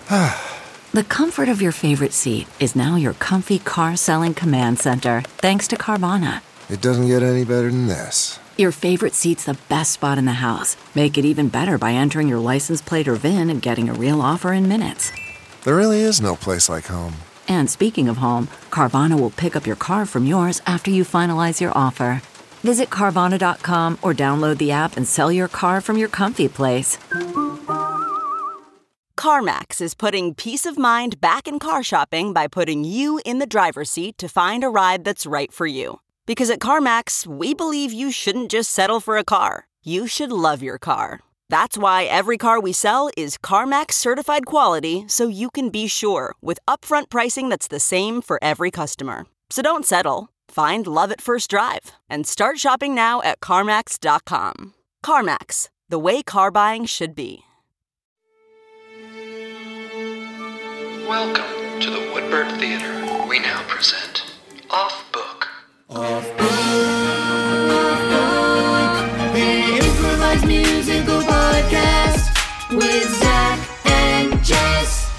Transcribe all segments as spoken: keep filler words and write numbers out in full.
The comfort of your favorite seat is now your comfy car selling command center, thanks to Carvana. It doesn't get any better than this. Your favorite seat's the best spot in the house. Make it even better by entering your license plate or V I N and getting a real offer in minutes. There really is no place like home. And speaking of home, Carvana will pick up your car from yours after you finalize your offer. Visit Carvana dot com or download the app and sell your car from your comfy place. CarMax is putting peace of mind back in car shopping by putting you in the driver's seat to find a ride that's right for you. Because at CarMax, we believe you shouldn't just settle for a car. You should love your car. That's why every car we sell is CarMax certified quality, so you can be sure with upfront pricing that's the same for every customer. So don't settle. Find love at first drive and start shopping now at CarMax dot com. CarMax, the way car buying should be. Welcome to the Woodbird Theater. We now present Off Book. Off Book, Off Book, the improvised musical podcast with Zach and Jess.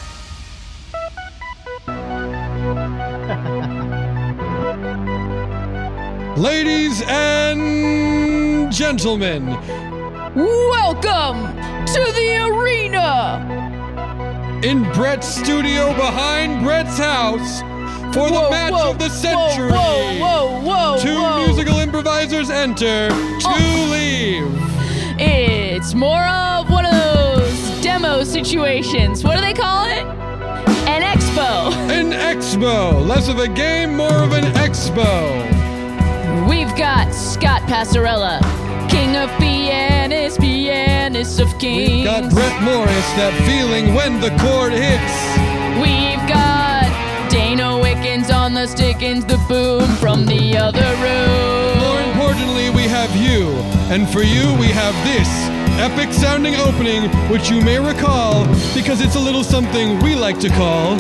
Ladies and gentlemen, welcome to the arena! In Brett's studio behind Brett's house for the whoa, match whoa, of the century. Whoa, whoa, whoa, whoa, Two whoa. musical improvisers enter to Oh. leave. It's more of one of those demo situations. What do they call it? An expo. An expo. Less of a game, more of an expo. We've got Scott Passarella, king of pianists, pianist of kings. We've got Brett Morris, that feeling when the chord hits. We've got Dana Wickens on the stickins, the boom from the other room. More importantly, we have you. And for you, we have this epic sounding opening, which you may recall because it's a little something we like to call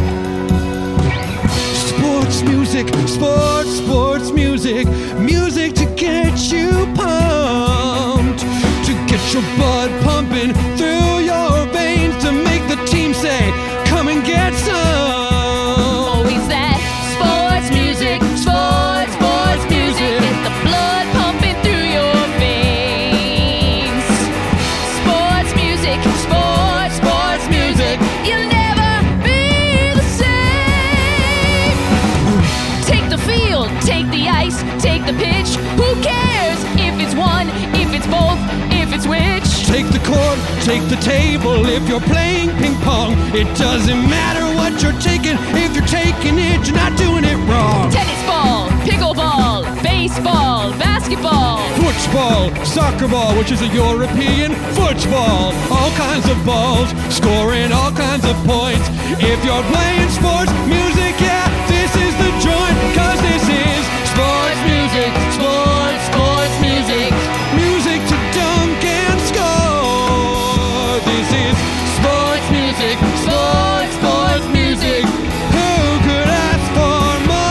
sports music, sports, sports music, music to get you pumped, to get your blood pumping through your veins, to make the team say, come and get some. Always that sports music, sports, sports music, get the blood pumping through your veins. Sports music, sports, sports music, you'll never be the same. Take the field, take the ice, take the pitch. Who cares if it's one, if it's both, if it's which? Take the court, take the table. If you're playing ping pong, it doesn't matter what you're taking. If you're taking it, you're not doing it wrong. Tennis ball, pickleball, baseball, basketball, Football, soccer ball, which is a European football. All kinds of balls, scoring all kinds of points. If you're playing sports music, yeah, this is the joint. Cause this is sports music, sports, sports music. Music to dunk and score. This is sports music, sports, sports music. Who could ask for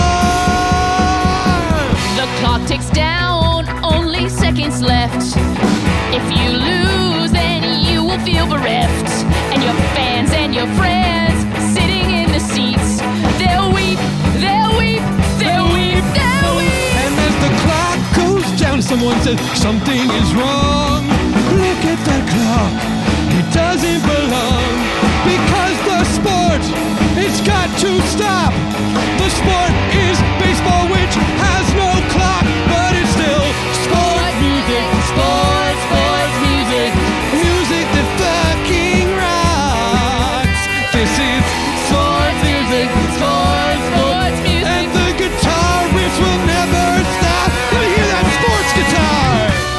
more? The clock ticks down, only seconds left. If you lose, then you will feel bereft. And your fans and your friends sitting in the seats, they'll weep, they'll weep, they'll weep, they'll weep. And as the clock goes down, someone says something is wrong. Look at that clock, it doesn't belong. Because the sport, it's got to stop. The sport is baseball, which has no clock, but it's still sports music, sports, sports music, music that fucking rocks. This is sports music, sports, sports music, and the guitar riffs will never stop. Let me hear that sports guitar.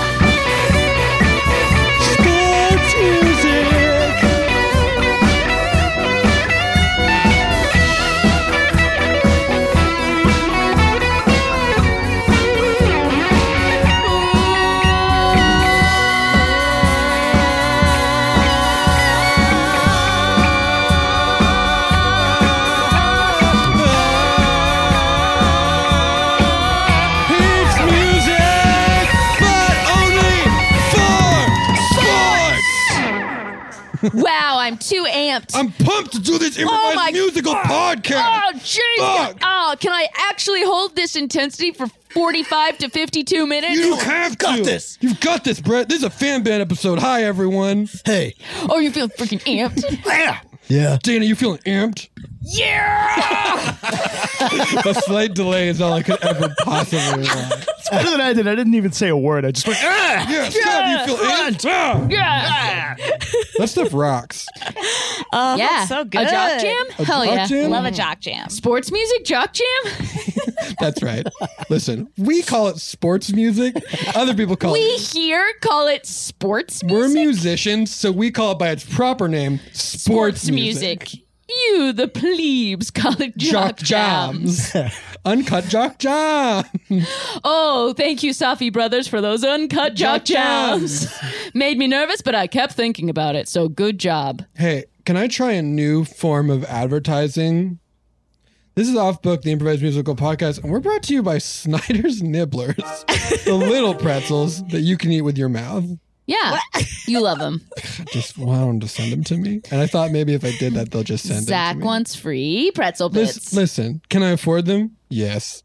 Sports music. too amped. I'm pumped to do this improvised my- musical podcast. Oh, jeez. Fuck. Oh, can I actually hold this intensity for forty-five to fifty-two minutes? You have got to. this. You've got this, Brett. This is a fan band episode. Hi, everyone. Hey. Oh, you feel freaking amped? Yeah. Dana, you feeling amped? Yeah! A slight delay is all I could ever possibly want. It's better than I did. I didn't even say a word. I just went, ah! Yeah, Scott, you feel amped? Ah. Yeah! That stuff rocks. Oh, Yeah. that's so good. A jock jam? A Hell jock yeah. jam? Love a jock jam. Sports music? Jock jam? That's right. Listen, we call it sports music. Other people call We it. here call it sports music. We're musicians, so we call it by its proper name, sports, music. You, the plebes, call it jock, Jock jams. Uncut jock jam. Oh, thank you, Safi Brothers, for those uncut jock, Jock jams. jams. Made me nervous, but I kept thinking about it, so good job. Hey, can I try a new form of advertising? This is Off Book, the improvised musical podcast, and we're brought to you by Snyder's Nibblers, the little pretzels that you can eat with your mouth. Yeah, you love them. I just want them to send them to me, and I thought maybe if I did that, they'll just send Zach them to me. wants free pretzel bits. Listen, listen, can I afford them? Yes.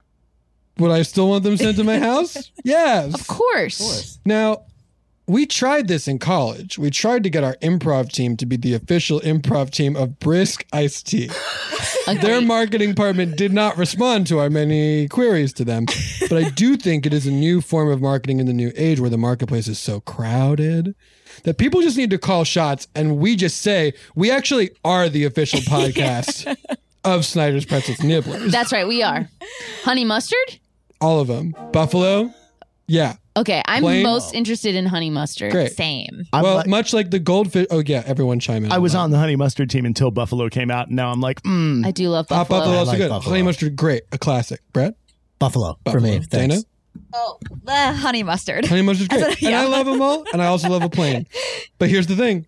Would I still want them sent to my house? Yes. Of course. Now, we tried this in college. We tried to get our improv team to be the official improv team of Brisk Iced Tea. Their marketing department did not respond to our many queries to them. But I do think it is a new form of marketing in the new age where the marketplace is so crowded that people just need to call shots, and we just say, we actually are the official podcast of Snyder's Pretzels Nibblers. That's right, we are. Honey mustard? All of them. Buffalo? Yeah. Okay, I'm Plain? most interested in honey mustard. Great. Same. I'm well, like- much like the goldfish. Oh, yeah, everyone chime in. I was that. on the honey mustard team until Buffalo came out, and now I'm like, mm. I do love Hot buffalo. Buffalo, also like good. Buffalo. Honey mustard, great. A classic. Brett? Buffalo, for Buffalo. me. Dana? Thanks. Oh, the honey mustard. Honey mustard's great. That's a- And I yeah. love them all, and I also love a plain. But here's the thing.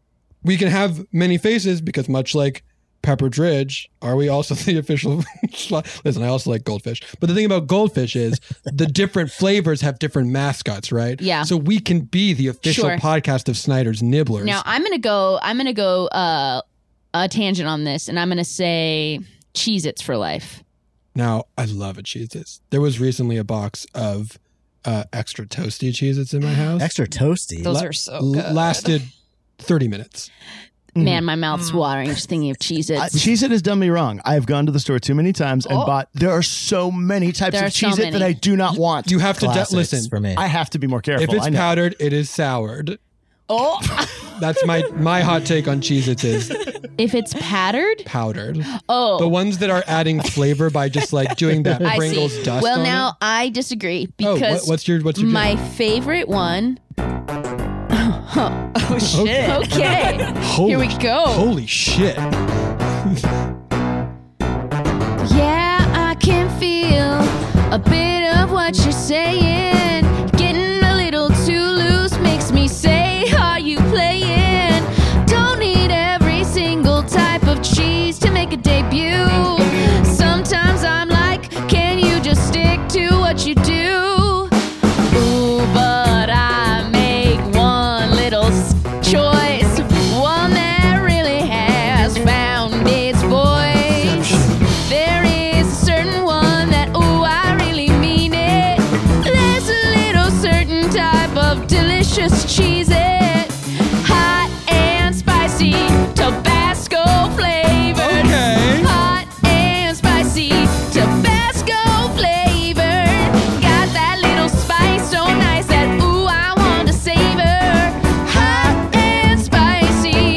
We can have many faces because much like Pepperidge, are we also the official? Listen, I also like goldfish. But the thing about goldfish is the different flavors have different mascots, right? Yeah. So we can be the official Sure. podcast of Snyder's Nibblers. Now I'm gonna go. I'm gonna go uh, a tangent on this, and I'm gonna say Cheez-Its for life. Now, I love a Cheez-Its. There was recently a box of uh, extra toasty Cheez-Its in my house. Extra toasty. Those La- are so l- good. Lasted thirty minutes. Man, my mouth's watering just thinking of I, Cheez-Its. Cheez-It has done me wrong. I've gone to the store too many times and Oh. bought. There are so many types There of are so Cheez-It that many. I do not want. You have to de- Classics listen. for me. I have to be more careful. If it's I know. powdered, it is soured. Oh, That's my my hot take on Cheez-Its is If it's pattered, powdered. oh, The ones that are adding flavor by just like doing that I Pringles see. dust Well, on now it. I disagree Oh, because what, what's your what's your my drink? favorite one. oh shit. Okay, Holy here we sh- go. Holy shit. Yeah, I can feel a bit of what you're saying. Getting a little too loose makes me say, are you playing? Don't need every single type of cheese to make a debut. Sometimes I'm like, can you just stick to what you do? Ooh, but I make one little s- choice, one that really has found its voice. There is a certain one that, ooh, I really mean it. There's a little certain type of delicious Cheez-It, hot and spicy, Tabasco flavored. Okay. Hot and spicy, Tabasco flavored. Got that little spice so nice that, ooh, I want to savor. Hot and spicy,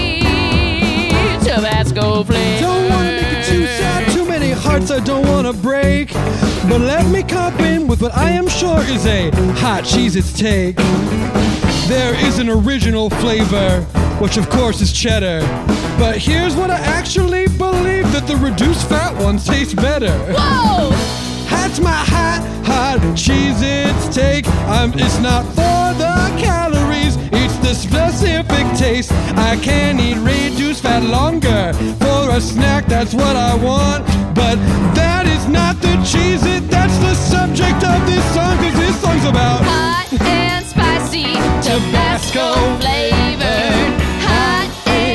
Tabasco flavored. Don't wanna make it too sad, too many hearts I don't wanna break. But let me cop in with what I am sure is a hot Cheez-Its take. There is an original flavor, which of course is cheddar. But here's what I actually believe, that the reduced fat ones taste better. Whoa! That's my hot, hot Cheez-Its take. Um, it's not for the calories, it's the specific taste. I can eat reduced fat longer for a snack, that's what I want. But that is not the Cheez-It, that's the subject of this song, cause this song's about Hot and spicy, Tabasco flavored. Hot and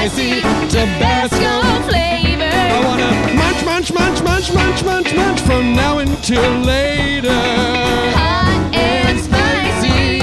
spicy Tabasco flavor. I wanna munch, munch, munch, munch, munch, munch, munch from now until later. Hot and spicy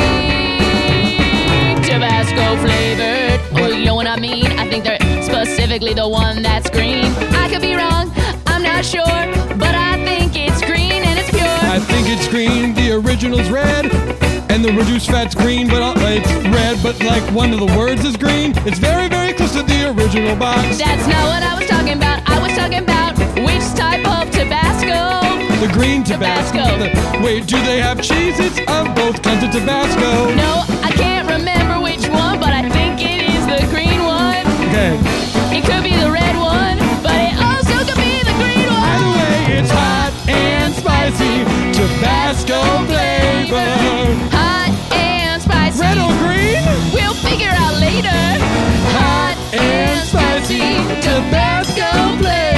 Tabasco flavored. Oh, you know what I mean? I think they're specifically the one that's green. I could be wrong, I'm not sure, but I think it's green and it's pure. I think it's green, the original's red, and the reduced fat's green, but uh, it's red, but like one of the words is green. It's very, very close to the original box. That's not what I was talking about. I was talking about which type of Tabasco. The green Tabasco. Tabasco. The- wait, do they have Cheez-Its of both kinds of Tabasco? No, I can't remember which one, but I think it is the green one. Okay. It could be the red one, but it also could be the green one. Either way, it's hot and spicy Tabasco flavor. Hot and spicy. Red or green? We'll figure out later. Hot and spicy Tabasco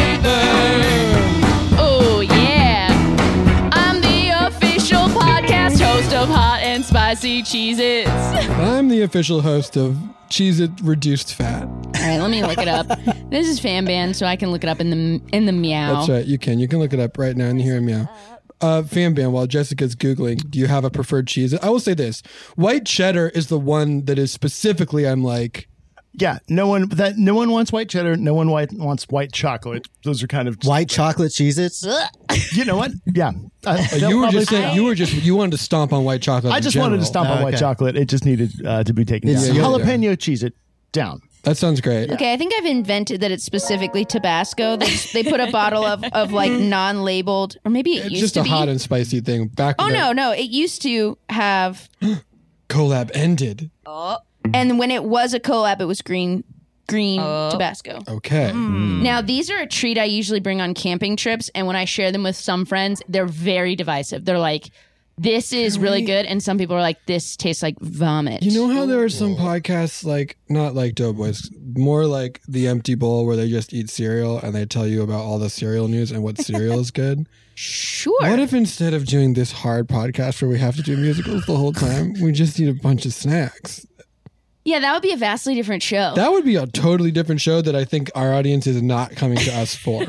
flavor. Oh, yeah. I'm the official podcast host of Hot and Spicy Cheez-Its. I'm the official host of Cheez-It Reduced Fat. All right, let me look it up. This is Fan Band, so I can look it up in the in the meow. That's right, you can. You can look it up right now and hear him meow. Uh, Fan Band, while Jessica's Googling, do you have a preferred cheese? I will say this. White cheddar is the one that is specifically, I'm like... Yeah, no one that no one wants white cheddar. No one white wants white chocolate. Those are kind of White chocolate Cheez-Its? You know what? Yeah, uh, Uh, you were just saying, you were just, you wanted to stomp on white chocolate I in just wanted to general. stomp on Oh, white okay. chocolate. It just needed uh, to be taken It's- down. yeah, yeah. Jalapeno cheese it down. That sounds great. Okay, I think I've invented that it's specifically Tabasco. They, they put a bottle of, of like non-labeled, or maybe it It's used just to a be. hot and spicy thing. Back oh when no, no, it used to have, collab ended. and when it was a collab, it was green, green Tabasco. Okay. Now these are a treat I usually bring on camping trips, and when I share them with some friends, they're very divisive. They're like, "This is really good," and some people are like, "This tastes like vomit." You know how there are some podcasts like, not like Doughboys, more like The Empty Bowl where they just eat cereal and they tell you about all the cereal news and what cereal is good? Sure. What if instead of doing this hard podcast where we have to do musicals the whole time, we just eat a bunch of snacks? Yeah, that would be a vastly different show. That would be a totally different show that I think our audience is not coming to us for.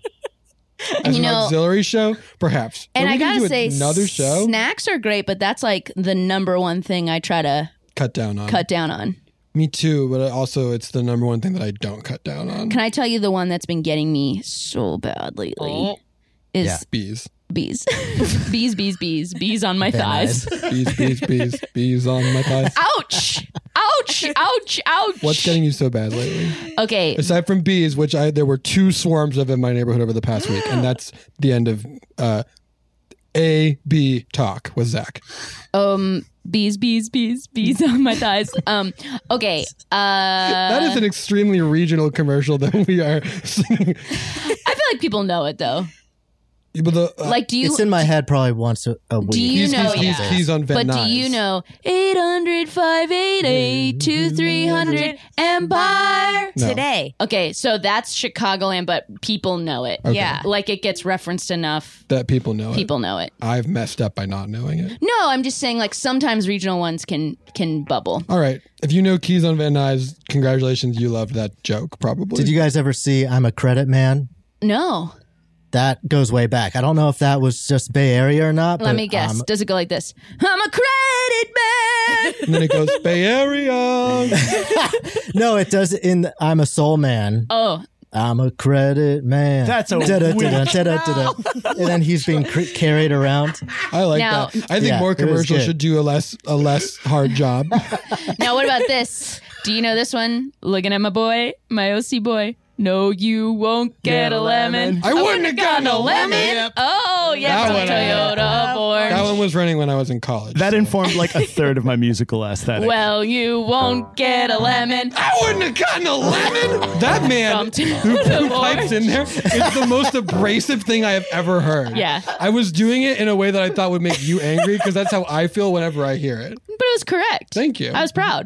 As you an know- auxiliary show, perhaps. and Are we I gonna gotta do say, another show. snacks are great, but that's like the number one thing I try to Cut down on. cut down on. Me too, but also it's the number one thing that I don't cut down on. Can I tell you the one that's been getting me so bad lately? Is Yeah. Bees. bees. bees, bees, bees, bees on my thighs. Bees, bees, bees, bees on my thighs. Ouch! Ouch! Ouch! Ouch! What's getting you so bad lately? Okay, Aside from bees, which I there were two swarms of in my neighborhood over the past week, and that's the end of uh, A B talk with Zach. um, bees, bees, bees, bees on my thighs. Um, okay. Uh, That is an extremely regional commercial that we are singing. I feel like people know it though. But the, uh, Like, do you? It's in my head probably once a, a week. Do you he's, know? he's, he's, yeah. he's on Van But do you Nuys. know eight hundred, five eight eight, two three hundred Empire No. Today. Okay, so that's Chicagoland, but people know it. Okay. Yeah. Like it gets referenced enough. That people know People it. know it. I've messed up by not knowing it. No, I'm just saying like sometimes regional ones can can bubble. All right. If you know Keys on Van Nuys, congratulations. You loved that joke, probably. Did you guys ever see I'm a Credit Man? No. That goes way back. I don't know if that was just Bay Area or not. Let but, me guess. um, Does it go like this? I'm a credit man. And then it goes, Bay Area. no, it does in the, I'm a Soul Man. Oh, I'm a Credit Man. That's a Da-da, weird- da-da, da-da, da-da. And then he's being cr- carried around. I like Now- that. I think Yeah, more it was commercials good. should do a less a less hard job. now what about this? Do you know this one? Looking at my boy, my O C boy. No, you won't get a lemon. I wouldn't have gotten a lemon. Oh, yeah, That from one I- Toyota Ford. That one was running when I was in college. That so. informed like a third of my musical aesthetic. Well, you won't get a lemon. I wouldn't have gotten a lemon. That man From who, who Toyota pipes in there is the most abrasive thing I have ever heard. Yeah. I was doing it in a way that I thought would make you angry because that's how I feel whenever I hear it. But it was correct. Thank you. I was proud.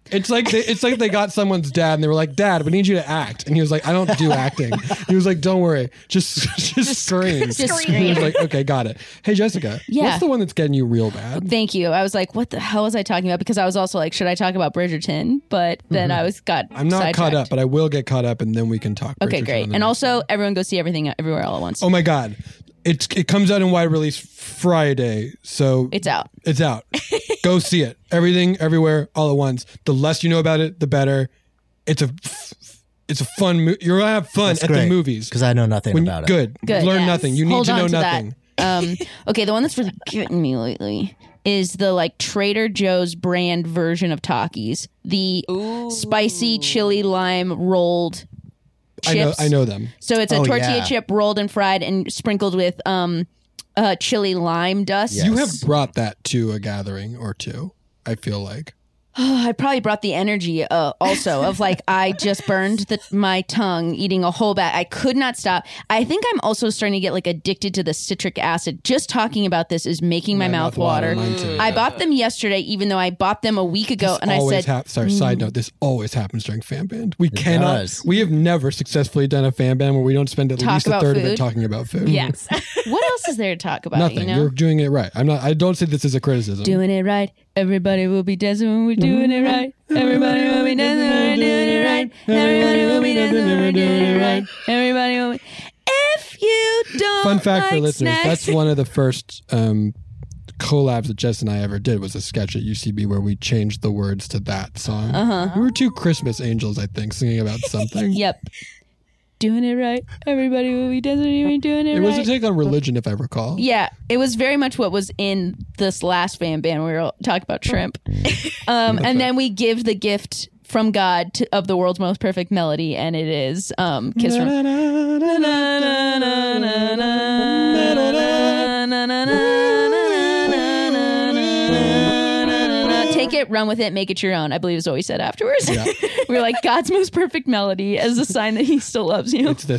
It's like they, it's like they got someone's dad and they were like, Dad, we need you to act. And he was like, I don't do acting. He was like, don't worry. Just just, just scream. Just He scream. was like, okay, got it. Hey, Jessica. Yeah. What's the one that's getting you real bad? Thank you. I was like, what the hell was I talking about? Because I was also like, should I talk about Bridgerton? But then I was got I'm not sidetracked. caught up, but I will get caught up and then we can talk. Okay, Bridgerton great. on the And next also, one. everyone go see Everything Everywhere All at Once. Oh my God. It's, it comes out in wide release Friday. So It's out. It's out. Go see it. Everything, everywhere, all at once. The less you know about it, the better. It's a, it's a fun. Mo- you're gonna have fun That's at great, the movies because I know nothing When- about it. Good. Good. Learn Yes. nothing. You need Hold to on know to nothing. That. Um, okay, the one that's really getting me lately is the like Trader Joe's brand version of Takis, the spicy chili lime rolled I know. chips. I know them. So it's a Oh, tortilla yeah. chip rolled and fried and sprinkled with um, uh, chili lime dust. Yes. You have brought that to a gathering or two. I feel like. I probably brought the energy uh, also of like I just burned the, my tongue eating a whole bag. I could not stop. I think I'm also starting to get like addicted to the citric acid. Just talking about this is making my, My mouth mouth water, water. mine too. I bought them yesterday, even though I bought them a week ago, This and I always said, hap- sorry, side note, this always happens during fan band. We cannot, does. we have never successfully done a fan band where we don't spend at Talk least a about third of it food? talking about food. "Yes." What else is there to talk about? Nothing. You know, You're doing it right. I'm not, I don't say this as a criticism. doing it right. Everybody will be dancing when we're doing it right. Everybody will be dancing when we're doing it right. Everybody will be dancing when we're doing it right. Everybody will be. If you don't Fun fact for like listeners, snacks- that's one of the first um, collabs that Jess and I ever did was a sketch at U C B where we changed the words to that song. Uh-huh. We were two Christmas angels, I think, singing about something. Yep. Doing it right. Everybody will be dancing when we're doing it, It was right. a take on religion, if I recall. Yeah, it was very much what was in this last fan band. We were talking about shrimp. Um, and then we give the gift from God to, of the world's most perfect melody, and it is um, Kiss from... Take it, run with it, make it your own, I believe is what we said afterwards. Yeah. We were like, God's most perfect melody as a sign that he still loves you. It's this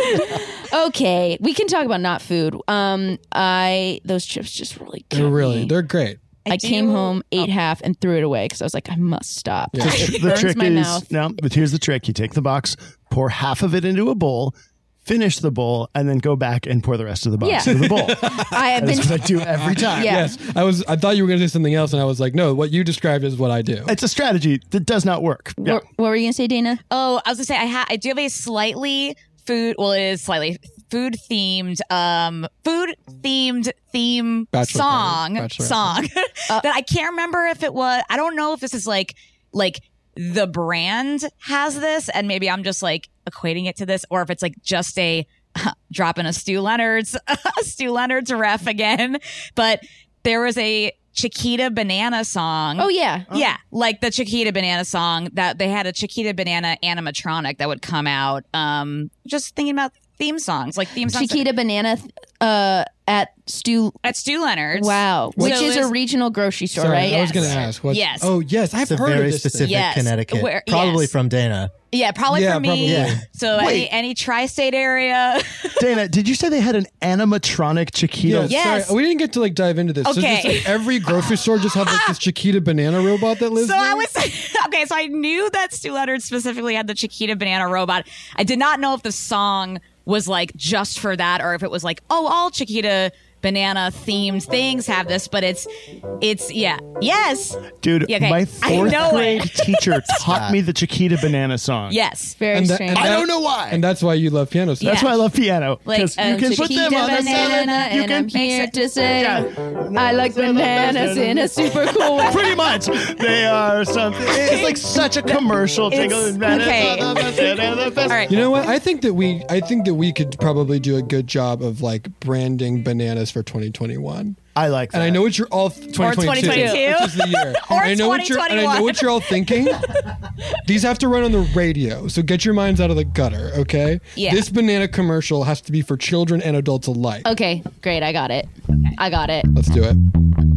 one. Okay, we can talk about not food. Um, I those chips just really get They're really, me. they're great. I, came home, ate half, and threw it away because I was like, I must stop. Yeah. It The burns trick my is mouth. no, but here's the trick: you take the box, pour half of it into a bowl, finish the bowl, and then go back and pour the rest of the box Yeah. into the bowl. I have been. That's what I do every time. Yeah. Yes. I was, I thought you were going to say something else, and I was like, no, what you described is what I do. It's a strategy that does not work. Yeah. What, what were you gonna say, Dana? Oh, I was gonna say I ha- I do have a slightly food. Well, it is slightly food themed. Um, food themed theme Bachelor song party. Bachelorette song that I can't remember if it was. I don't know if this is like like the brand has this, and maybe I'm just like equating it to this, or if it's like just a dropping a Stu Leonard's a Stu Leonard's ref again. But there was a Chiquita Banana song. Oh yeah, Yeah, like the Chiquita Banana song that they had a Chiquita Banana animatronic that would come out. Um, just thinking about theme songs, like theme songs Chiquita Banana uh, at Stu. at Stu Leonard's. Wow, So which is a it's- regional grocery store, Sorry, right? I was Yes. going to ask. What, Yes. Oh, yes. I've It's a heard of very this thing. specific Yes. Connecticut, Where- probably yes. from Dana. Yeah, probably Yeah, for me. probably. Yeah. So any, Wait. any tri-state area. Dana, did you say they had an animatronic Chiquita? Yeah, Yes. sorry. We didn't get to like dive into this. So Okay. just, like, every grocery store just have like this Chiquita banana robot that lives So there? I was okay. So I knew that Stu Leonard specifically had the Chiquita Banana robot. I did not know if the song was like just for that, or if it was like, oh, all Chiquita Banana themed things have this. But it's, it's yeah, yes, Dude, Yeah, okay. my I fourth know grade it. teacher taught me the Chiquita Banana song. yes. Very And that- strange. and I that- don't know why. And that's why you love piano songs. That's Yeah. why I love piano. Like, Because uh, you can put Chiquita them on a banana, salad. You and can I'm here to say I like bananas in a super cool way. Pretty much. They are something. It's like such a commercial jingle. It's- okay. All All right. You know what? I think that we I think that we could probably do a good job of like branding bananas for twenty twenty-one. I like that. And I know what you're all twenty twenty-two, twenty twenty-two. which is the year. Or And I know what you're and I know twenty twenty-one. what you're all thinking. These have to run on the radio, so get your minds out of the gutter, okay? Yeah. This banana commercial has to be for children and adults alike. Okay, great. I got it. I got it. Let's do it.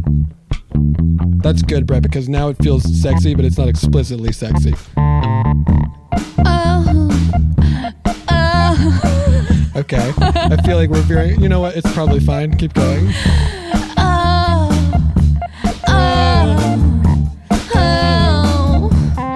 That's good, Brett, because now it feels sexy, but it's not explicitly sexy. Okay. I feel like we're veering. You know what? It's probably fine. Keep going. Oh, oh, oh.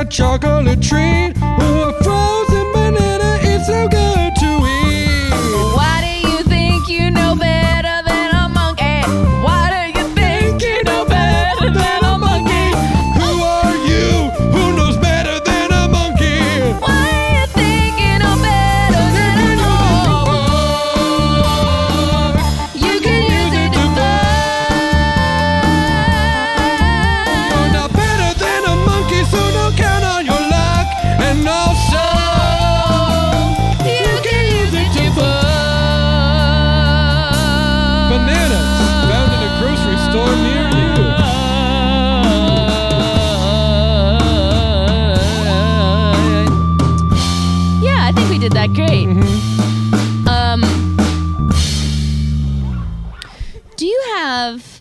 a chocolate treat. Oh, a frozen banana, it's so good to eat. Why do you think you know better than a monkey? Why do you think you know better than a monkey? Who are you? Who knows better than a monkey? Why do you think you know better than a monkey? You can use it to You're not better than a monkey, so don't count on your luck. And also, You can use it to bananas found in a grocery store near you. Yeah, I think we did that great. Um, do you have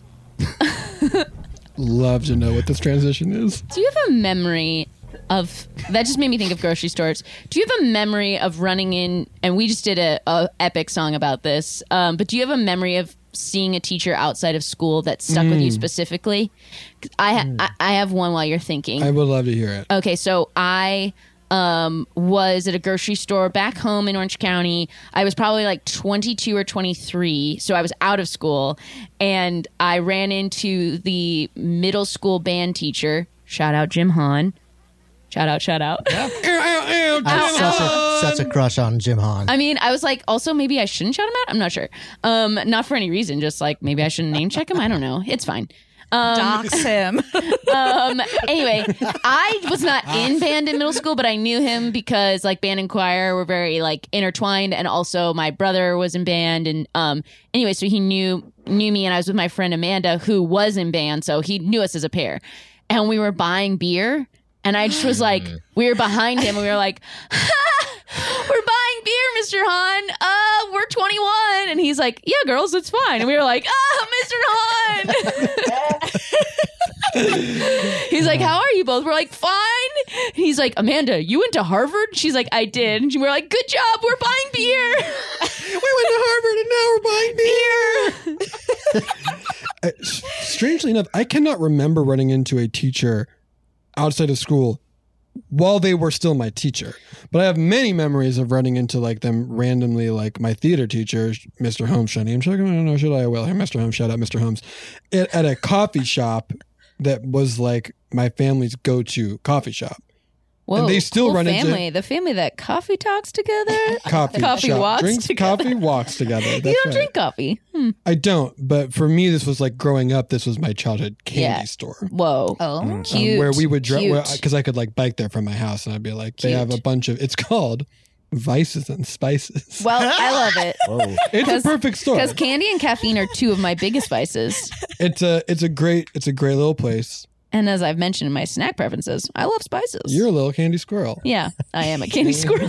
Love to know what this transition is. do you have a memory of that? Just made me think of grocery stores. Do you have a memory of running in? And we just did a, a epic song about this. Um, but do you have a memory of seeing a teacher outside of school that stuck with you Mm. specifically? 'Cause I, ha- I I have one while you're thinking. I would love to hear it. Okay, so I um, was at a grocery store back home in Orange County. I was probably like twenty-two or twenty-three, so I was out of school, and I ran into the middle school band teacher. Shout out Jim Hahn. Shout out, shout out. I have such a, such a crush on Jim Hahn. I mean, I was like, also maybe I shouldn't shout him out. I'm not sure. Um, not for any reason, just like maybe I shouldn't name check him. I don't know. It's fine. Um, Dox him. um, anyway, I was not in band in middle school, but I knew him because like band and choir were very like intertwined, and also my brother was in band, and um, anyway, so he knew knew me, and I was with my friend Amanda, who was in band, so he knew us as a pair, and we were buying beer, and I just was like, we were behind him, and we were like, we're buying beer, Mister Hahn. Uh, we're twenty-one, and he's like, yeah, girls, it's fine, and we were like, ah, Mister Hahn. He's like, how are you both? We're like, fine. He's like, Amanda, you went to Harvard? She's like, I did. And we're like, good job. We're buying beer. We went to Harvard and now we're buying beer. uh, s- strangely enough, I cannot remember running into a teacher outside of school while they were still my teacher. But I have many memories of running into like them randomly, like my theater teacher, Mister Holmes. Should I name check him? I don't know. Should I? Well, hey, Mister Holmes. Shout out Mister Holmes. At, at a coffee shop that was like my family's go-to coffee shop. Whoa, and they still cool run family. into The family that coffee talks together. coffee, coffee shop. walks Drinks together. coffee, walks together. That's You don't right. drink coffee. Hmm. I don't, but for me, this was like growing up. This was my childhood candy Yeah. store. Whoa. Oh, Um, cute. where we would Cute. drive because I could like bike there from my house, and I'd be like, they Cute. have a bunch of. It's called Vices and Spices. Well, I love it. It's a perfect store. Because candy and caffeine are two of my biggest vices. It's a it's a great it's a great little place. And as I've mentioned in my snack preferences, I love spices. You're a little candy squirrel. Yeah, I am a candy squirrel.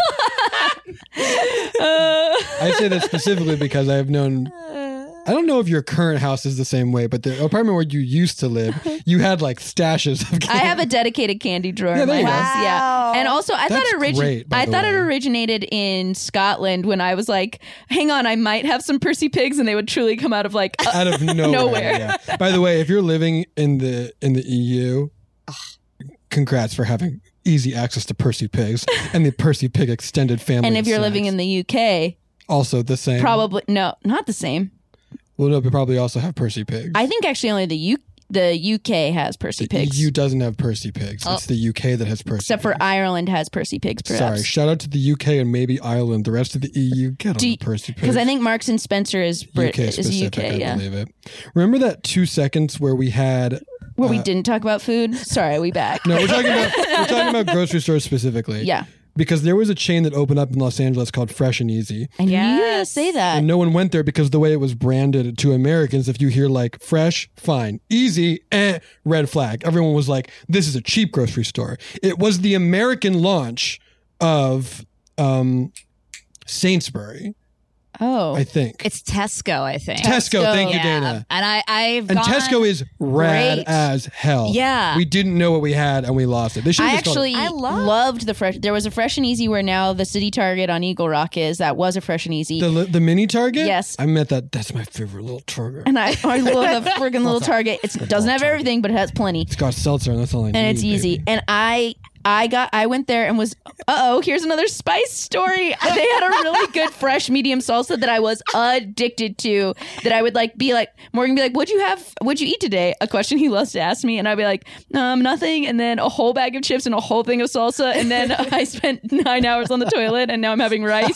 I say that specifically because I've known. I don't know if your current house is the same way, but the apartment where you used to live, you had like stashes of candy. I have a dedicated candy drawer Yeah, in there my you go. house. Yeah, and also I That's thought it origi- great, by I the thought it way. originated in Scotland when I was like, "Hang on, I might have some Percy Pigs," and they would truly come out of like uh, out of nowhere. nowhere. Yeah. By the way, if you're living in the in the E U, congrats for having easy access to Percy Pigs and the Percy Pig extended family. And if you're snacks. living in the U K, also the same, probably no, not the same. Well, no, but probably also have Percy Pigs. I think actually only the U the U K has Percy the Pigs. E U doesn't have Percy Pigs. Oh. It's the U K that has Percy. Except for Ireland has Percy Pigs, perhaps. Sorry, shout out to the U K and maybe Ireland. The rest of the E U, get on Do the you- Percy Pigs. Because I think Marks and Spencer is Brit- U K is specific, U K, I yeah. believe it. Remember that two seconds where we had Where we uh, didn't talk about food. Sorry, we back. No, we're talking about we're talking about grocery stores specifically. Yeah. Because there was a chain that opened up in Los Angeles called Fresh and Easy. I knew you were gonna say that. And no one went there because the way it was branded to Americans, if you hear like fresh, fine, easy, eh, red flag. Everyone was like, this is a cheap grocery store. It was the American launch of um, Sainsbury, Oh. I think. It's Tesco, I think. Tesco, thank you, Yeah. Dana. And I, I've And gone- Tesco is rad Great. as hell. Yeah. We didn't know what we had and we lost it. They should I have just called actually it- I love- loved the fresh. There was a Fresh and Easy where now the City Target on Eagle Rock is. That was a Fresh and Easy. the, li- the mini Target? Yes. I met that. That's my favorite little Target. and I, I love the friggin' little Target. It doesn't have everything, but it has plenty. It's got seltzer and that's all I need. And it's easy. baby. And I I got, I went there and was, uh-oh, here's another spice story. They had a really good fresh medium salsa that I was addicted to, that I would like be like, Morgan be like, what'd you have, what'd you eat today? A question he loves to ask me. And I'd be like, um, nothing. And then a whole bag of chips and a whole thing of salsa. And then I spent nine hours on the toilet and now I'm having rice.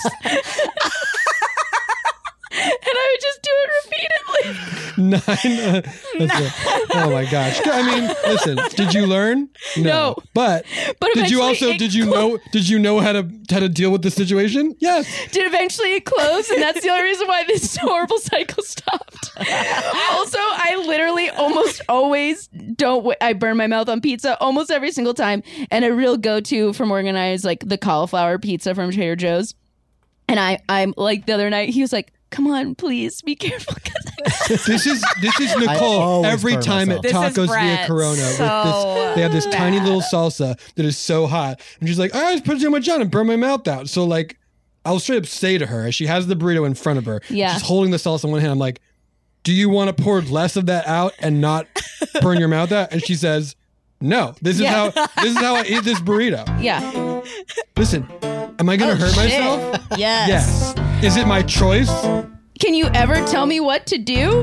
And I would just do it repeatedly. Nine. Uh, that's a, oh my gosh. I mean, listen. Did you learn? No. No. But, But did you eventually also it did you clo- know did you know how to how to deal with the situation? Yes. Did eventually it close, and that's the only reason why this horrible cycle stopped. Also, I literally almost always don't. w- I burn my mouth on pizza almost every single time, and a real go-to for Morgan and I is like the cauliflower pizza from Trader Joe's. And I, I'm like the other night, he was like, "Come on, please be careful." This is this is Nicole always every burn time myself. at This is Tacos via Brett. Corona. So with this, they have this tiny little salsa that is so hot, and she's like, "I just put too much on and burn my mouth out." So like, I'll straight up say to her as she has the burrito in front of her, Yeah. she's holding the salsa in one hand. I'm like, "Do you want to pour less of that out and not burn your mouth out?" And she says, "No. This is Yeah. how this is how I eat this burrito." Yeah. Listen, am I gonna hurt myself? Yes. Yes. Is it my choice? Can you ever tell me what to do?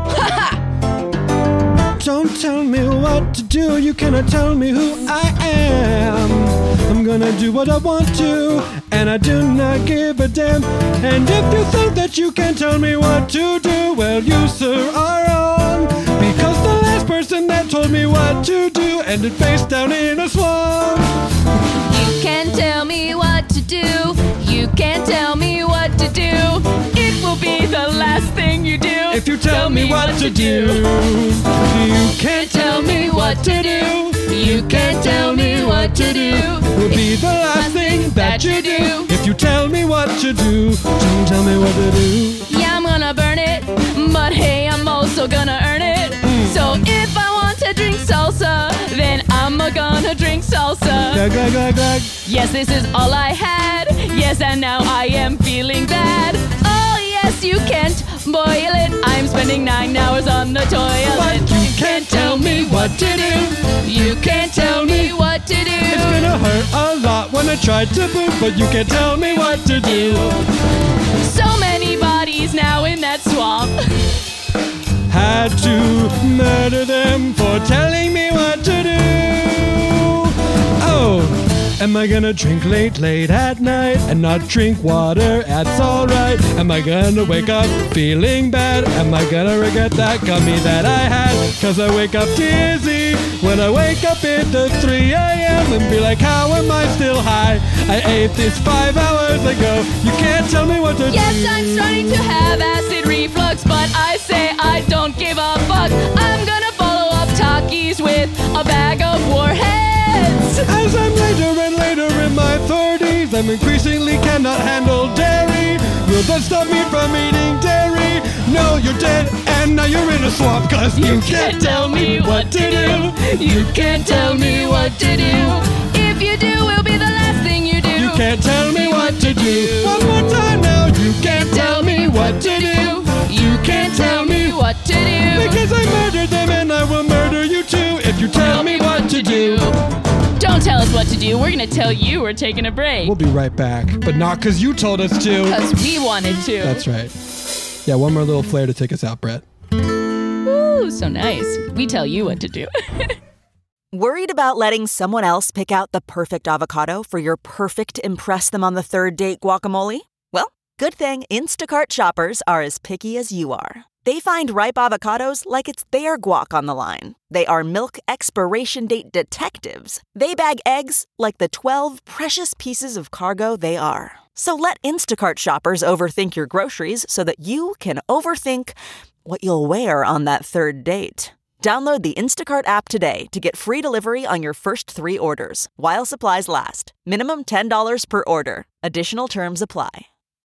Don't tell me what to do, you cannot tell me who I am. I'm gonna do what I want to, and I do not give a damn. And if you think that you can tell me what to do, well, you, sir, are wrong. Because the last person that told me what to do ended face down in a swamp. You can't tell me what to do. You can't tell me what to do. It will be the last thing you do. If you tell me what to do, you can't tell me what to do. You can't tell me what to do. Will be the last thing that you do. If you tell me what to do, don't tell me what to do. Yeah, I'm gonna burn it, but hey, I'm also gonna earn it. So if I want to drink salsa, then I'm gonna drink salsa. Glug, glug, glug, glug. Yes, this is all I had. Yes, and now I am feeling bad. Oh, yes, you can't boil it. I'm spending nine hours on the toilet. But you can't tell me what to do. You can't tell me what to do. It's gonna hurt a lot when I try to poop, but you can't tell me what to do. So many bodies now in that swamp. Had to murder them for telling me what to do. Oh. Am I gonna drink late, late at night and not drink water? That's alright. Am I gonna wake up feeling bad? Am I gonna regret that gummy that I had? Cause I wake up dizzy when I wake up at the three a.m. and be like, how am I still high? I ate this five hours ago. You can't tell me what to Yes, do. I'm starting to have acid reflux, but I say I don't give a fuck. I'm gonna follow up Takis with a bag of warheads. As I'm later and later in my thirties, I'm increasingly cannot handle dairy. Will that stop me from eating dairy? No, you're dead, and now you're in a swamp. Cause you, You can't tell me what to do. You can't tell me what to do. If you do, will be the last thing you do. You can't tell me what to do. One more time now. You can't tell me what to do. You can't tell me what to do. Because I murdered them, and I will murder you too if you tell me what to do. Don't tell us what to do. We're going to tell you we're taking a break. We'll be right back, but not because you told us to. Because we wanted to. That's right. Yeah, one more little flair to take us out, Brett. Ooh, so nice. We tell you what to do. Worried about letting someone else pick out the perfect avocado for your perfect impress them on the third date guacamole? Well, good thing Instacart shoppers are as picky as you are. They find ripe avocados like it's their guac on the line. They are milk expiration date detectives. They bag eggs like the twelve precious pieces of cargo they are. So let Instacart shoppers overthink your groceries so that you can overthink what you'll wear on that third date. Download the Instacart app today to get free delivery on your first three orders, while supplies last. Minimum ten dollars per order. Additional terms apply.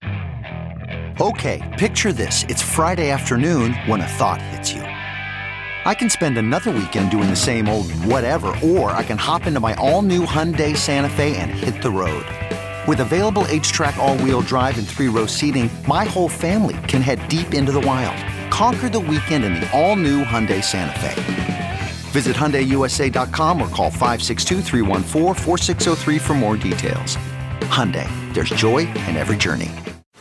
Okay, picture this. It's Friday afternoon when a thought hits you. I can spend another weekend doing the same old whatever, or I can hop into my all-new Hyundai Santa Fe and hit the road. With available H-Track all-wheel drive and three-row seating, my whole family can head deep into the wild. Conquer the weekend in the all-new Hyundai Santa Fe. Visit Hyundai U S A dot com or call five six two, three one four, four six zero three for more details. Hyundai, there's joy in every journey.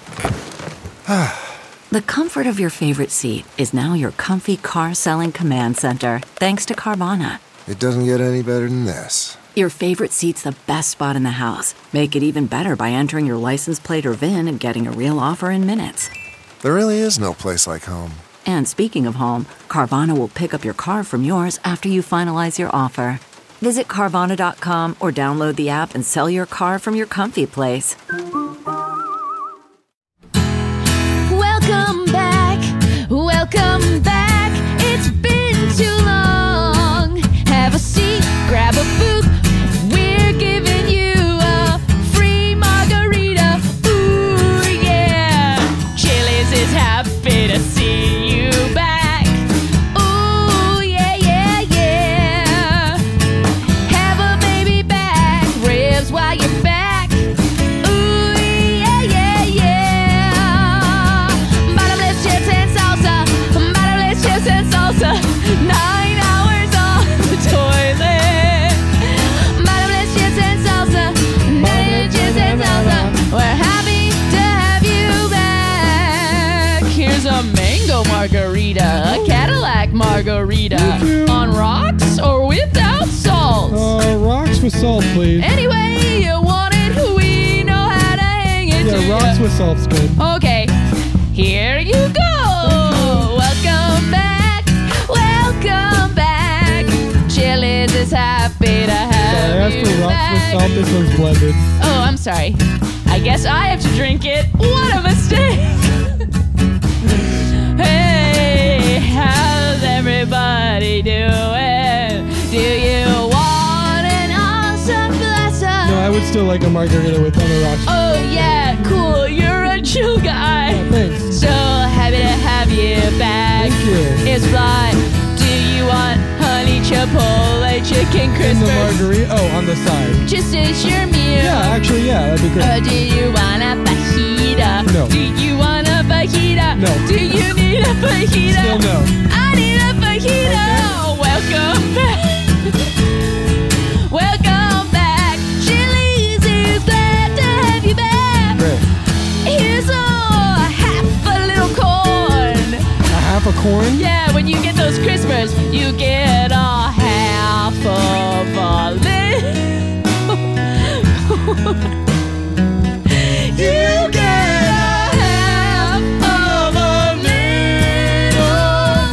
The comfort of your favorite seat is now your comfy car selling command center, thanks to Carvana. It doesn't get any better than this. Your favorite seat's the best spot in the house. Make it even better by entering your license plate or V I N and getting a real offer in minutes. There really is no place like home. And speaking of home, Carvana will pick up your car from yours after you finalize your offer. Visit Carvana dot com or download the app and sell your car from your comfy place. Welcome back, welcome back. It's been too long. Have a seat, grab a boot. We're giving you a free margarita. Ooh, yeah. Chili's is happy to see you back. Ooh, yeah, yeah, yeah. Have a baby back ribs while you're back. Ooh, yeah, yeah, yeah. Bottomless chips and salsa. Bottomless chips and salsa. Nine hours on the toilet. Bottomless chips and salsa. Nine chips and salsa. We're happy to have you back. Here's a mango margarita, a Cadillac margarita. On rocks or without salt? Uh, rocks with salt, please. Anyway, you want it, we know how to hang it to Yeah, rocks ya. with salt's good. Okay, here you go. Welcome back, welcome back. Chili's is happy to have Sorry, I asked you for rocks back. with salt. This one's blended. Oh, I'm sorry. I guess I have to drink it. What a mistake. Hey, how's everybody doing? Do you want an awesome glass of... No, I would still like a margarita with on the rocks. Oh, yeah, cool. You're a chill guy. Yeah, thanks. So happy to have you back. Thank you. It's fly. Do you want honey chipotle chicken In the crispers? margarita? Oh, on the side. Just as your meal. Yeah, actually, yeah, that'd be Or great. do you want a fajita? No. Do you want a fajita? No. Do you need a fajita? Still no. I need a fajita. Welcome back. Welcome back. Chili's is glad to have you back. Great. Here's a half a little corn. A half a corn? Yeah, when you get those crispers, you get a half of a little. You get a half of a little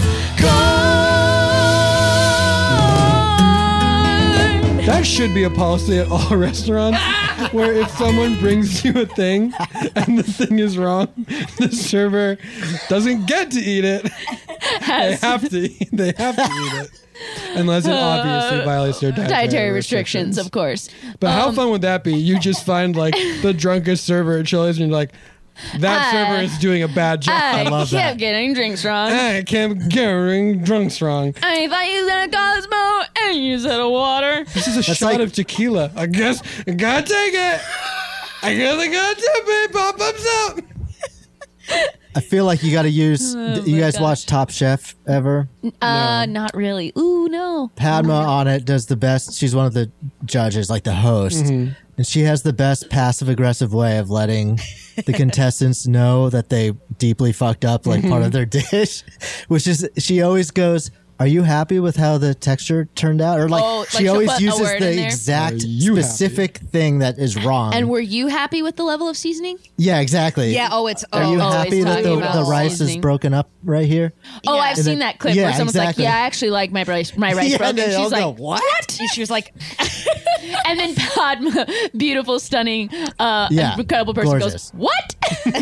corn. That should be a policy at all restaurants where if someone brings you a thing and the thing is wrong, the server doesn't get to eat it. They have to eat, they have to eat it. Unless it obviously violates their dietary, Dietary restrictions, of course. But how Um, fun would that be? You just find like the drunkest server at Chili's and you're like, that I- server is doing a bad job. I, love kept that. getting drinks wrong. I can't get drunk strong. I thought you said a Cosmo and you said a water. This is a That's shot like- of tequila. I guess I gotta take it. I guess I gotta tip it. Pop ups out. I feel like you got to use. Oh you my guys gosh. watch Top Chef ever? Uh, not really. Ooh, no. Padma on it does the best. She's one of the judges, like the host. Mm-hmm. And she has the best passive aggressive way of letting the contestants know that they deeply fucked up like part of their dish, which is she always goes, "Are you happy with how the texture turned out?" Or like Oh, like she she'll always put a uses word in the there? exact Are you specific thing that is wrong. And were you happy with the level of seasoning? yeah, exactly. Yeah. Oh, it's. Are oh, you always happy that the, talking about the rice seasoning. is broken up right here? Oh, Yeah. I've And seen then- that clip yeah, where someone's exactly. like, "Yeah, I actually like my rice, my rice Yeah, broken." they all She's go, like, "What?" She was like, and then Padma, beautiful, stunning, uh, Yeah, incredible person, gorgeous. goes, "What?"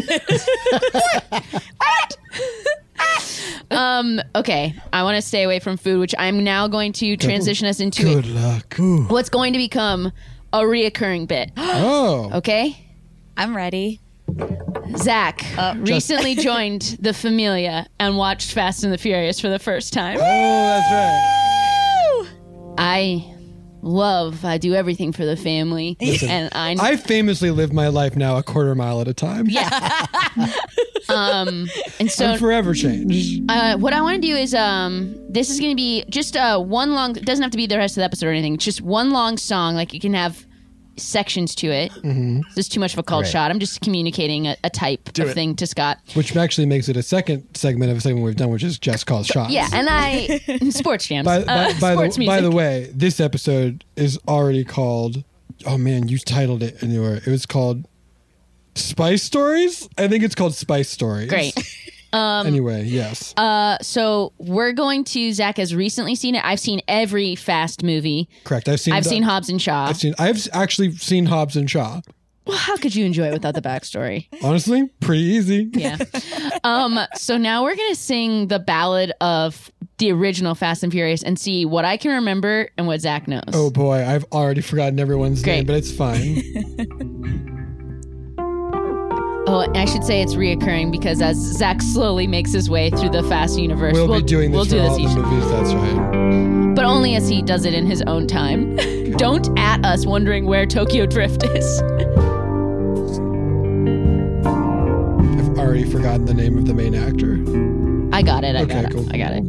What? um. Okay, I want to stay away from food, which I'm now going to transition us into Good luck. what's going to become a reoccurring bit. Oh. Okay, I'm ready. Zach recently joined the Familia and watched Fast and the Furious for the first time. Oh, that's right. I love. I do everything for the family. Listen, and I, I famously live my life now a quarter mile at a time. Yeah. um, and so I'm forever changed. Uh, what I want to do is, um, this is going to be just uh, one long. It doesn't have to be the rest of the episode or anything. It's just one long song. Like you can have sections to it. Mm-hmm. This is too much of a cold Great. shot. I'm just communicating a, a type Do of it. thing to Scott. Which actually makes it a second segment of a segment we've done, which is just called Shots. Yeah, and I sports jams. By, by, uh, by, sports the, music. by the way, this episode is already called. Oh man, you titled it anywhere. It was called Spice Stories. I think it's called Spice Stories. Great. Um, anyway, yes. Uh, so we're going to. Zach has recently seen it. I've seen every Fast movie. Correct. I've seen. I've the- seen Hobbs and Shaw. I've seen. I've actually seen Hobbs and Shaw. Well, how could you enjoy it without the backstory? Honestly, pretty easy. Yeah. Um. So now we're gonna sing the ballad of the original Fast and Furious and see what I can remember and what Zach knows. Oh boy, I've already forgotten everyone's Great. name, but it's fine. Oh, and I should say it's reoccurring because as Zach slowly makes his way through the Fast universe, We'll, be doing this we'll for do all this the each, movies. That's right. but only as he does it in his own time. Don't at us wondering where Tokyo Drift is. I've already forgotten the name of the main actor. I got it. I Okay, got cool. it. I got it.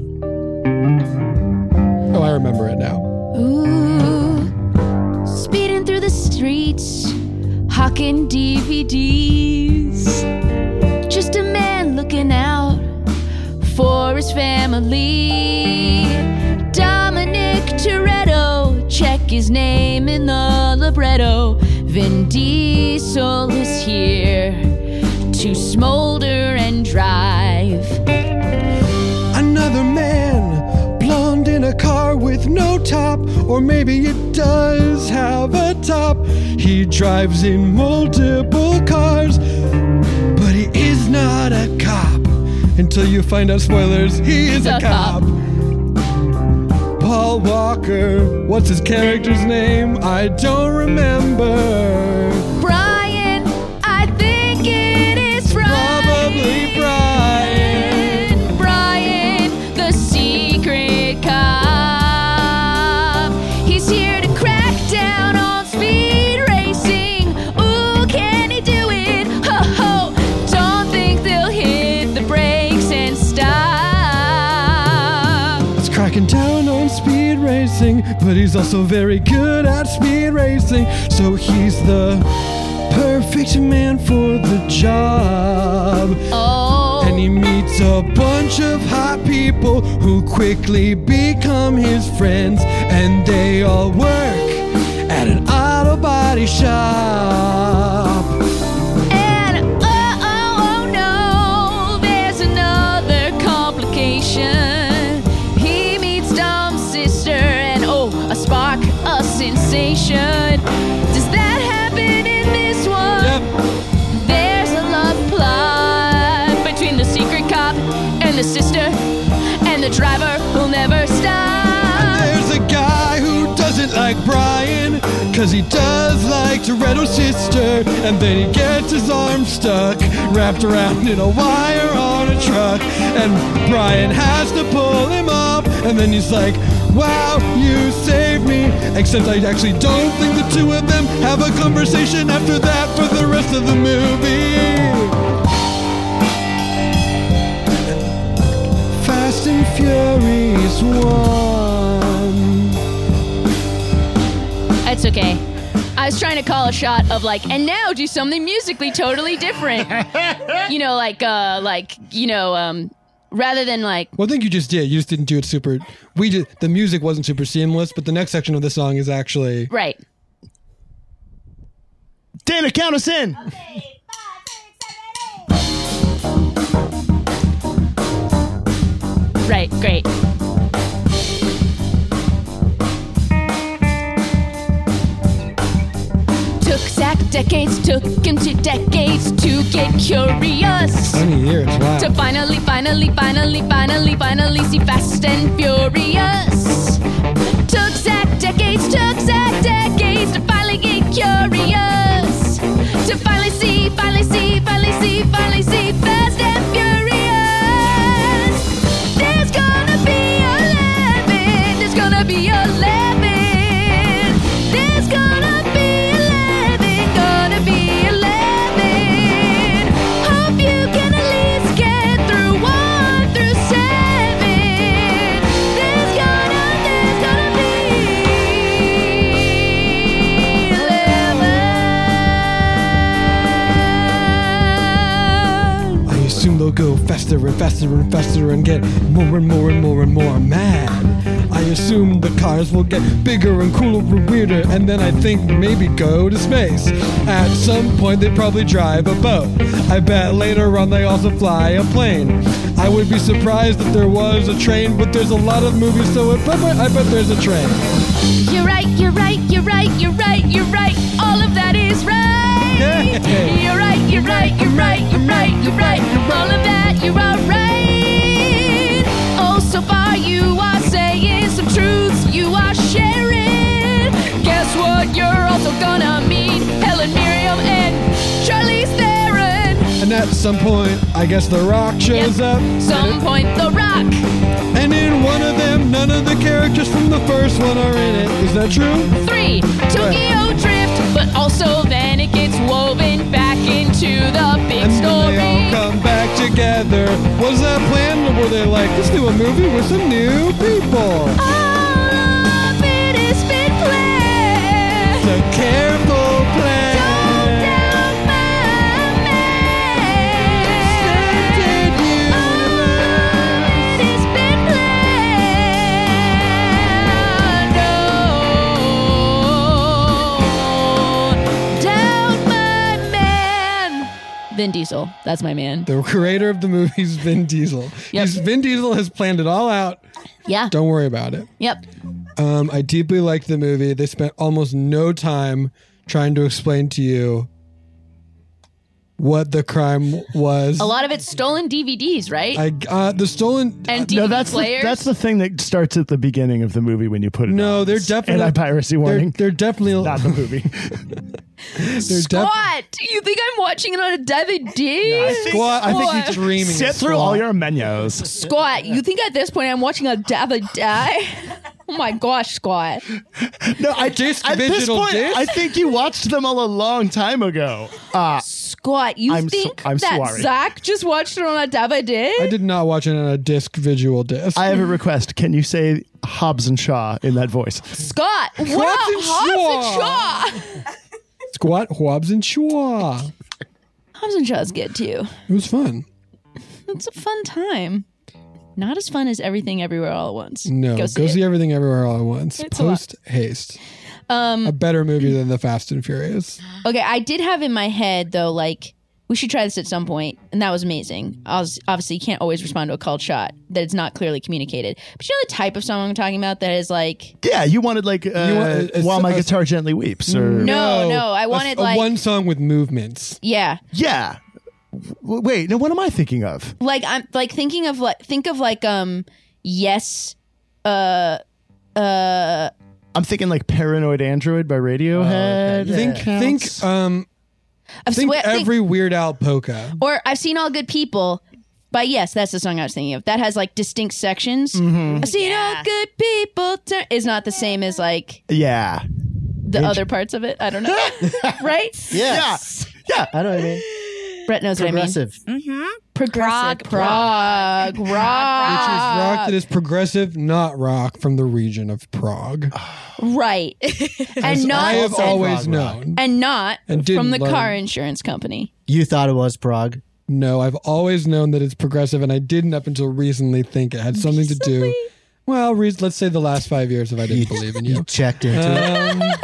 Oh, I remember it now. Ooh, speeding through the streets, hawking D V Ds. Just a man looking out for his family. Dominic Toretto, check his name in the libretto. Vin Diesel is here to smolder and drive. Another man, blonde in a car with no top, or maybe it does have a top. He drives in multiple cars, but he is not a cop. Until you find out, spoilers, he is a, A cop. cop. Paul Walker, what's his character's name? I don't remember. Brian, I think it is Brian. Probably Brian. Brian, the secret cop. He's here to crack down on speed racing. Ooh, can he do it? Ho ho! Don't think they'll hit the brakes and stop. He's cracking down on speed racing, but he's also very good at speed racing. So he's the perfect man for the job. Oh. And he meets a bunch of hot people who quickly become his friends, and they all work at an auto body shop. And oh, oh, oh no, there's another complication. He meets Dom's sister, and oh, a spark, a sensation. Does that happen in this one? Yep. There's a love plot between the secret cop and the sister, and the driver who'll never stop. There's a guy who doesn't like Brian, cause he does like Toretto's sister. And then he gets his arm stuck, wrapped around in a wire on a truck. And Brian has to pull him up, and then he's like, wow, you saved me. Except I actually don't think the two of them have a conversation after that for the rest of the movie. Fast and Furious one. It's okay. I was trying to call a shot of like, and now do something musically totally different. You know, like, uh, like, you know, um, rather than like, Well, I think you just did. You just didn't do it super. We did. The music wasn't super seamless, but the next section of the song is actually right. Dana, count us in. Right, great. Took Zach decades, took him to decades to get curious. twenty years. Wow. To finally, finally, finally, finally, finally see Fast and Furious. Took Zach decades, took Zach decades to finally get curious. To finally see, finally see, finally see, finally see Fast and Furious. There's gonna be eleven, there's gonna be eleven. faster and faster and faster and get more and more and more and more mad. I assume the cars will get bigger and cooler and weirder, and then I think maybe go to space. At some point they probably drive a boat. I bet later on they also fly a plane. I would be surprised if there was a train, but there's a lot of movies, so it, I bet there's a train. You're right, you're right, you're right, you're right, you're right. All of that is right. Hey. You're right, you're right, you're right, you're right, you're right. All of that, you are right. Oh, so far you are saying some truths you are sharing. Guess what? You're also gonna meet Helen Miriam and Charlize Theron. And at some point, I guess The Rock shows Yep. up. Some point, The Rock. And in one of them, none of the characters from the first one are in it. Is that true? Three, Tokyo Drift, but also then it gets woven back into the big And story. then they all come back together. Was that planned, or were they like, let's do a movie with some new people? All of it has been planned. It's a careful plan. Don't doubt my man. Extended All of it has been planned. Don't doubt my man. Vin Diesel. That's my man. The creator of the movie is Vin Diesel. Yep. He's, Vin Diesel has planned it all out. Yeah. Don't worry about it. Yep. Um, I deeply liked the movie. They spent almost no time trying to explain to you what the crime was. A lot of it's stolen D V Ds, right? I uh, the stolen and D V D No, that's the, players. that's the thing that starts at the beginning of the movie when you put it No, on. they're It's definitely anti-piracy warning. They're, they're definitely not the movie. They're def- Squat! You think I'm watching it on a D V D? Squat, I think he's dreaming. Sit of through Squat. all your menus. Squat! You think at this point I'm watching a D V D? Oh my gosh, Squat! No, I Disc, at this digital point, disc? I think you watched them all a long time ago. Uh, Squat! You I'm so- think I'm that sorry. Zach just watched it on a D V D? I did not watch it on a disc visual disc. I have a request. Can you say Hobbs and Shaw in that voice? Scott! What Hobbs up, and Hobbs and Shaw? Squat, Hobbs, and Shaw. Hobbs and Shaw's good too. It was fun. It's a fun time. Not as fun as Everything Everywhere All at Once. No, Go go see see, it. Everything Everywhere All at Once. It's a lot. Post haste. Um, A better movie than The Fast and Furious. Okay, I did have in my head though, like we should try this at some point, and that was amazing. I was, obviously, you can't always respond to a called shot that it's not clearly communicated. But you know the type of song I'm talking about that is like Yeah, you wanted like uh, want a- a- While My a- Guitar Gently Weeps. Or No, no, I a- wanted, a like- one song with movements. yeah, Yeah. W- Wait, now what am I thinking of? like I'm like thinking of like think of like um yes, uh, uh. I'm thinking like Paranoid Android by Radiohead. Think, think, um, I've think swe- think- every Weird Al polka. Or I've seen All Good People. But yes, that's the song I was thinking of. That has like distinct sections. Mhm. I've seen all good people turn is not the same as like Yeah. the Int- other parts of it. I don't know. Right? Yes. Yeah. I know what I mean. Brett knows Progressive. what I mean. Progressive. Prague. Prague. Rock. Which is rock that is progressive, not rock from the region of Prague. Right. As and not I have Also always Prague rock. known. and not And didn't from the learn. car insurance company. You thought it was Prague. No, I've always known that it's progressive, and I didn't up until recently think it had something to do. Well, re- let's say the last five years if I didn't believe in you. You checked into it. Um,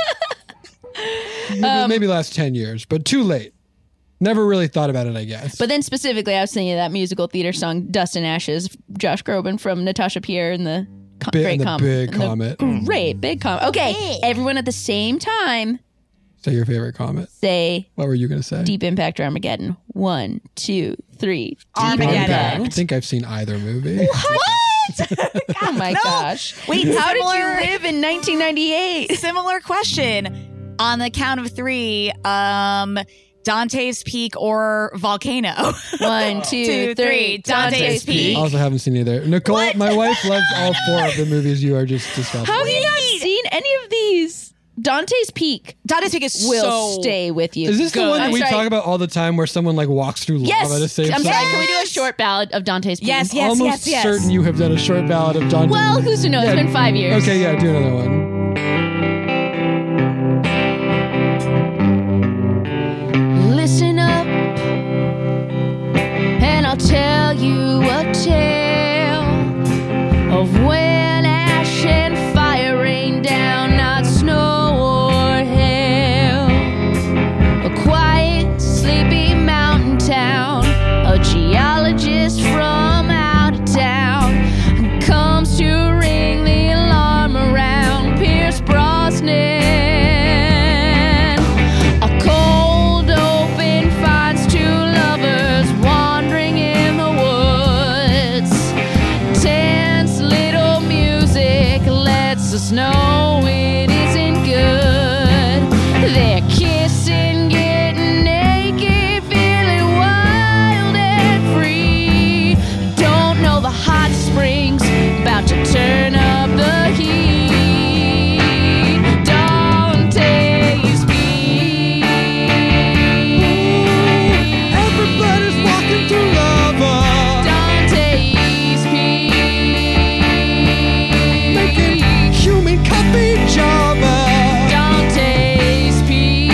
maybe, maybe last ten years, but too late. Never really thought about it, I guess. But then specifically, I was thinking of that musical theater song, Dust and Ashes, Josh Groban from Natasha Pierre and the co- Big- Great and the Com- Big and the Comet. Great Big Comet. Okay, everyone at the same time Say your favorite comment. say What were you going to say? Deep Impact or Armageddon. One, two, three. Deep Armageddon. I Impact. don't think I've seen either movie. Oh my gosh. Wait, How did similar- you live in nineteen ninety-eight? Similar question. On the count of three, um, Dante's Peak or Volcano? One, two, three. Dante's Peak. Also haven't seen either. Nicole, my wife loves all four of the movies you are just discussing. How have you not seen any of these? Dante's Peak Dante's Peak is will so stay with you. Is this the Good. one that I'm we sorry. talk about all the time where someone like walks through Yes. lava to save I'm someone? sorry. Can we do a short ballad of Dante's Peak? Yes, yes, Almost yes, yes. certain you have done a short ballad of Dante. Well, who's to know? It's Yeah. been five years. Okay, yeah, do another one. Listen up, and I'll tell you just know it isn't good. They're kissing, getting naked, feeling wild and free. Don't know the hot springs, about to turn up the heat. Dante's Peak. Everybody's walking through lava. Dante's Peak. Making human coffee java. Dante's Peak.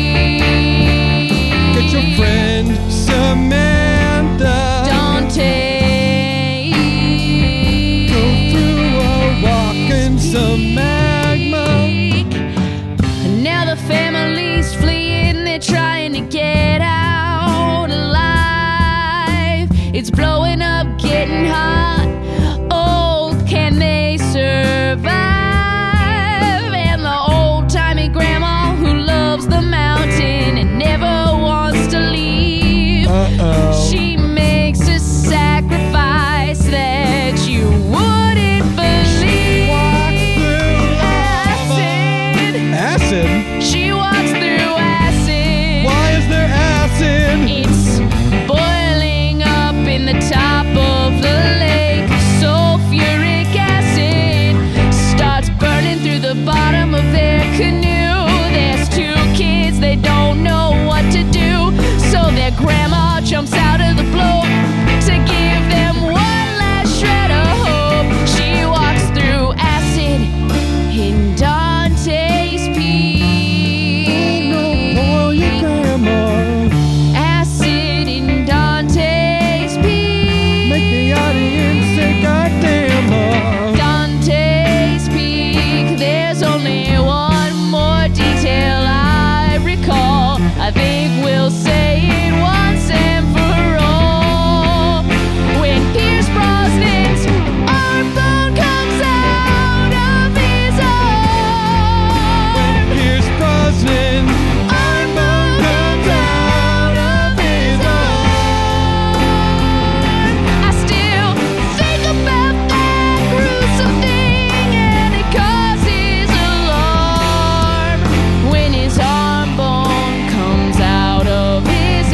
Get your friend Samantha. Dante's. Go through a walk in some magma. Now the family's fleeing, they're trying to get out alive. It's blowing up, getting hot. Oh, can they survive? And the old-timey grandma who loves the mountain and never wants to leave. Uh-oh. She makes a sacrifice that you wouldn't believe. Acid. Acid? She walks through acid. Why is there acid? It's boiling up in the top of the lake. Sulfuric acid starts burning through the bottom of their canoe. There's two kids, they don't know what to do. So their grandma jumps out of the boat to give them one last shred of hope. She walks through acid in Dante's Peak. Oh, your grandma. Acid in Dante's Peak. Make the audience say goddamn. Dante's Peak. There's only one more detail I recall. I think we'll say it once and for all. When Pierce Brosnan's arm bone comes out of his arm. Here's Brosnan. Arm bone comes out of his arm. I still think about that gruesome thing, and it causes alarm when his arm bone comes out of his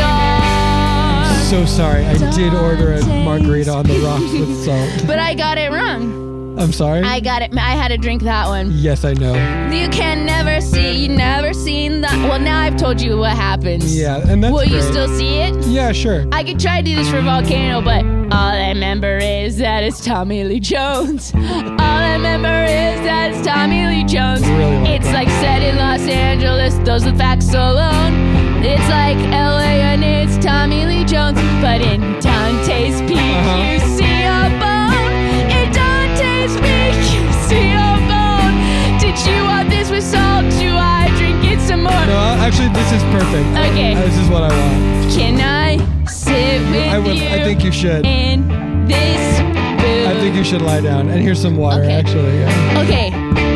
arm. So sorry, I did order a margarita on the rocks with salt. But I got it wrong. I'm sorry? I got it. I had to drink that one. Yes, I know. You can never see. You never seen that. Well, now I've told you what happens. Yeah, and that's Will you great. still see it? Yeah, sure. I could try to do this for Volcano, but all I remember is that it's Tommy Lee Jones. All I remember is that it's Tommy Lee Jones. Really like it's that. like set in Los Angeles, those are the facts alone. It's like L A and it's Tommy Lee Jones, but in Dante's Peak Uh-huh. you see a bone. In Dante's Peak you see a bone. Did you want this with salt? Do I drink it some more? No, actually, this is perfect. Okay. Uh, This is what I want. Can I sit with I would. you? I think you should. In this booth. I think you should lie down. And here's some water, Okay. actually. Yeah. Okay,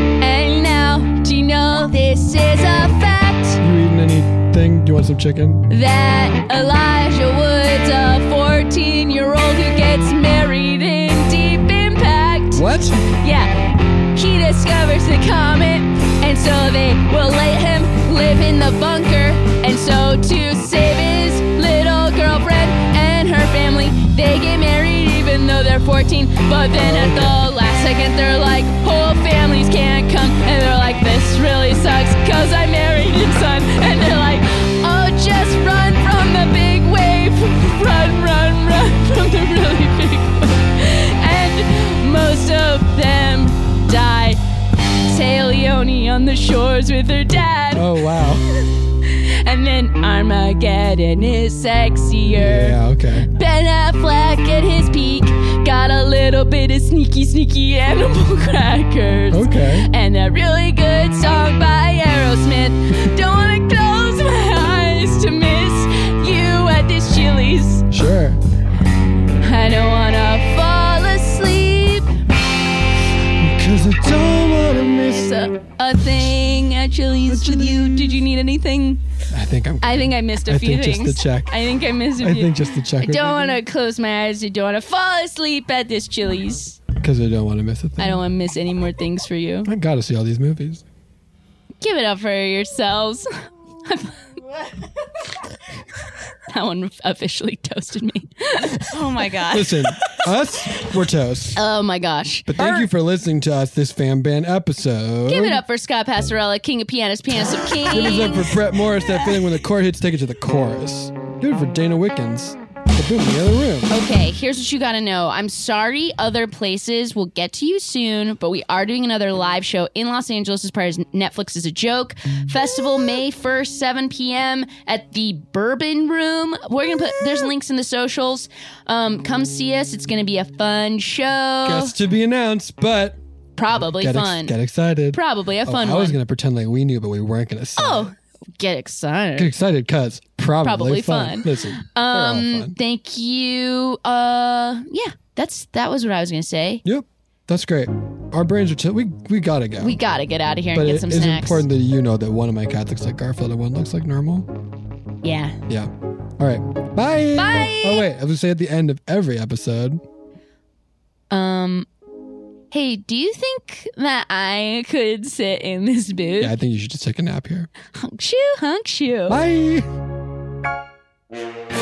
and now, do you know this is a fact You eating anything? Do you want some chicken? that Elijah Wood's a fourteen-year-old who gets married in Deep Impact? What? Yeah, he discovers the comet, and so they will let him live in the bunker. And so to save his little girlfriend and her family, they get married even though they're fourteen. But then at the last second, they're like, whole families can't come. And they're like, this really sucks, cause I married your son. And they're like, oh, just run from the big wave. Run, run, run from the really big wave. And most of them die. Tay Leone on the shores with her dad. Oh, wow. And then Armageddon is sexier. Yeah, okay. Ben Affleck at his peak got a little bit of sneaky, sneaky animal crackers. Okay. And a really good song by Aerosmith. Don't want to close my eyes to miss you at this Chili's. Sure. I don't want to fall asleep. Cause I don't want to miss a, a thing at Chili's with you. Did you need anything? I think I'm. I think I missed a I few think things. just the check. I think I missed a I few. think just the check. I don't want to close my eyes. I don't want to fall asleep at this Chili's. Because I don't want to miss a thing. I don't want to miss any more things for you. I gotta see all these movies. Give it up for yourselves. That one officially toasted me. Oh my god. Listen, us, we're toast. Oh my gosh. But thank you for listening to us this fan band episode. Give it up for Scott Passarella, king of pianists, pianist of kings. Give it up for Brett Morris, that feeling when the chord hits, take it to the chorus. Do it for Dana Wickens. The boom in the other room. Okay, here's what you gotta know. I'm sorry other places will get to you soon, but we are doing another live show in Los Angeles as part of Netflix is a Joke Festival, May first, seven p.m. at the Bourbon Room. We're gonna put, there's links in the socials. Um, come see us. It's gonna be a fun show. Guess to be announced, but probably get fun. Ex- get excited. Probably a oh, fun I one. was gonna pretend like we knew, but we weren't gonna say. Oh, get excited. Get excited, cuz probably, Probably fun. fun. Listen, Um, they're all fun. Thank you. Uh, yeah, that's that was what I was gonna say. Yep, that's great. Our brains are chill. We we gotta go. We gotta get out of here but and get it some is snacks. important that you know that one of my cats looks like Garfield and one looks like normal. Yeah. Yeah. All right. Bye. Bye. Oh wait, I was say at the end of every episode. Um. Hey, do you think that I could sit in this booth? Yeah, I think you should just take a nap here. Hunk shoe, hunk shoe. Bye.